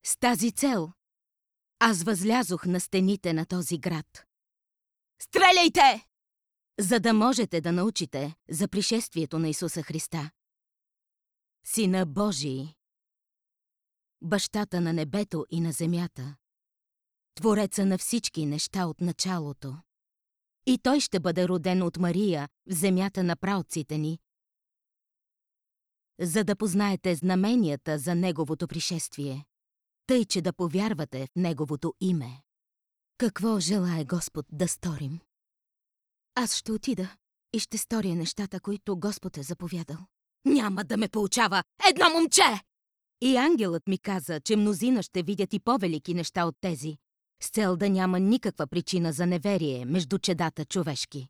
С тази цел аз възлязох на стените на този град. Стреляйте! За да можете да научите за пришествието на Исуса Христа, Сина Божий, Бащата на небето и на земята, Твореца на всички неща от началото. И той ще бъде роден от Мария в земята на праотците ни, за да познаете знаменията за Неговото пришествие, тъй че да повярвате в Неговото име. Какво желае Господ да сторим? Аз ще отида и ще сторя нещата, които Господ е заповядал. Няма да ме поучава едно момче! И ангелът ми каза, че мнозина ще видят и по-велики неща от тези, с цел да няма никаква причина за неверие между чедата човешки.